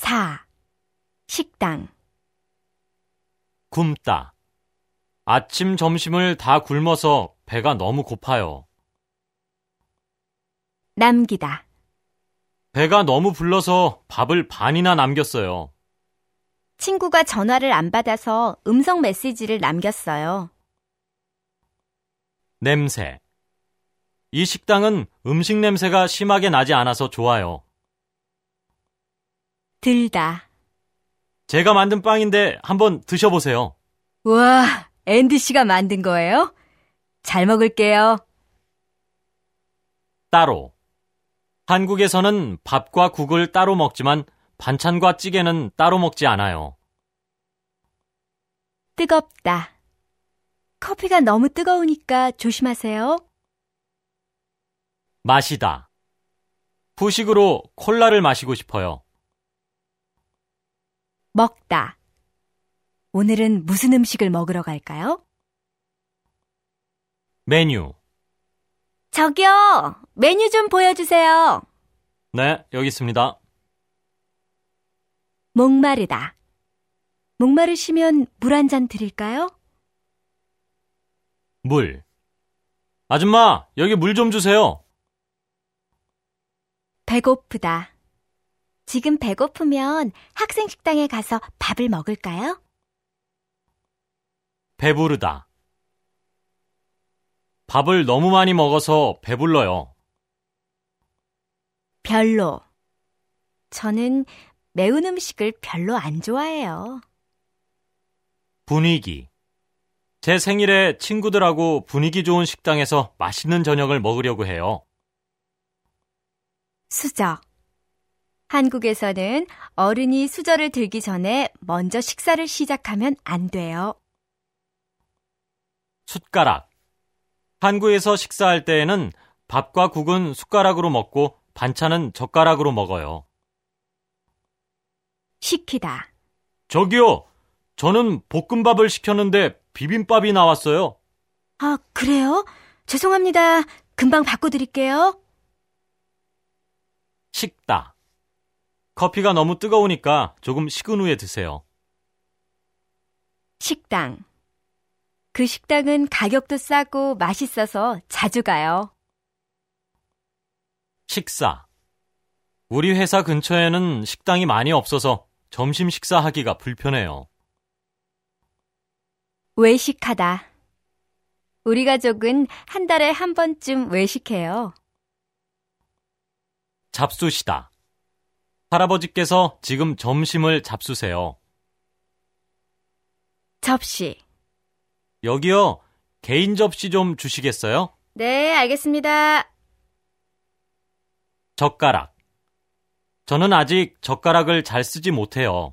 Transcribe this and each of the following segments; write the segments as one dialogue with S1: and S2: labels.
S1: 4. 식당.
S2: 굶다. 아침, 점심을 다 굶어서 배가 너무 고파요.
S1: 남기다.
S2: 배가 너무 불러서 밥을 반이나 남겼어요.
S1: 친구가 전화를 안 받아서 음성 메시지를 남겼어요.
S2: 냄새. 이 식당은 음식 냄새가 심하게 나지 않아서 좋아요.
S1: 들다.
S2: 제가 만든 빵인데 한번 드셔보세요.
S1: 우와, 앤디 씨가 만든 거예요? 잘 먹을게요.
S2: 따로. 한국에서는 밥과 국을 따로 먹지만 반찬과 찌개는 따로 먹지 않아요.
S1: 뜨겁다. 커피가 너무 뜨거우니까 조심하세요.
S2: 마시다. 후식으로 콜라를 마시고 싶어요.
S1: 먹다. 오늘은 무슨 음식을 먹으러 갈까요?
S2: 메뉴.
S1: 저기요, 메뉴 좀 보여주세요.
S2: 네, 여기 있습니다.
S1: 목마르다. 목마르시면 물 한 잔 드릴까요?
S2: 물. 아줌마, 여기 물 좀 주세요.
S1: 배고프다. 지금 배고프면 학생 식당에 가서 밥을 먹을까요?
S2: 배부르다. 밥을 너무 많이 먹어서 배불러요.
S1: 별로. 저는 매운 음식을 별로 안 좋아해요.
S2: 분위기. 제 생일에 친구들하고 분위기 좋은 식당에서 맛있는 저녁을 먹으려고 해요.
S1: 수저. 한국에서는 어른이 수저를 들기 전에 먼저 식사를 시작하면 안 돼요.
S2: 숟가락. 한국에서 식사할 때에는 밥과 국은 숟가락으로 먹고 반찬은 젓가락으로 먹어요.
S1: 시키다.
S2: 저기요, 저는 볶음밥을 시켰는데 비빔밥이 나왔어요.
S1: 아, 그래요? 죄송합니다. 금방 바꿔드릴게요.
S2: 식다. 커피가 너무 뜨거우니까 조금 식은 후에 드세요.
S1: 식당. 그 식당은 가격도 싸고 맛있어서 자주 가요.
S2: 식사. 우리 회사 근처에는 식당이 많이 없어서 점심 식사하기가 불편해요.
S1: 외식하다. 우리 가족은 한 달에 한 번쯤 외식해요.
S2: 잡수시다. 할아버지께서 지금 점심을 잡수세요.
S1: 접시.
S2: 여기요, 개인 접시 좀 주시겠어요?
S1: 네, 알겠습니다.
S2: 젓가락. 저는 아직 젓가락을 잘 쓰지 못해요.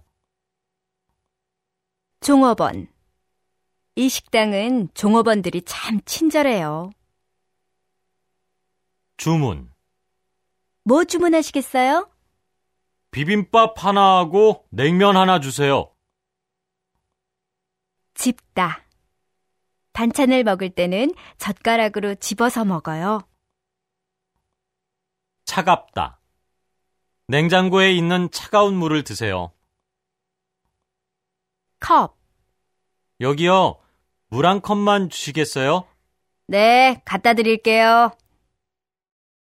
S1: 종업원. 이 식당은 종업원들이 참 친절해요.
S2: 주문.
S1: 뭐 주문하시겠어요?
S2: 비빔밥 하나 하고 냉면 하나 주세요.
S1: 집다. 반찬을 먹을 때는 젓가락으로 집어서 먹어요.
S2: 차갑다. 냉장고에 있는 차가운 물을 드세요.
S1: 컵.
S2: 여기요, 물 한 컵만 주시겠어요?
S1: 네, 갖다 드릴게요.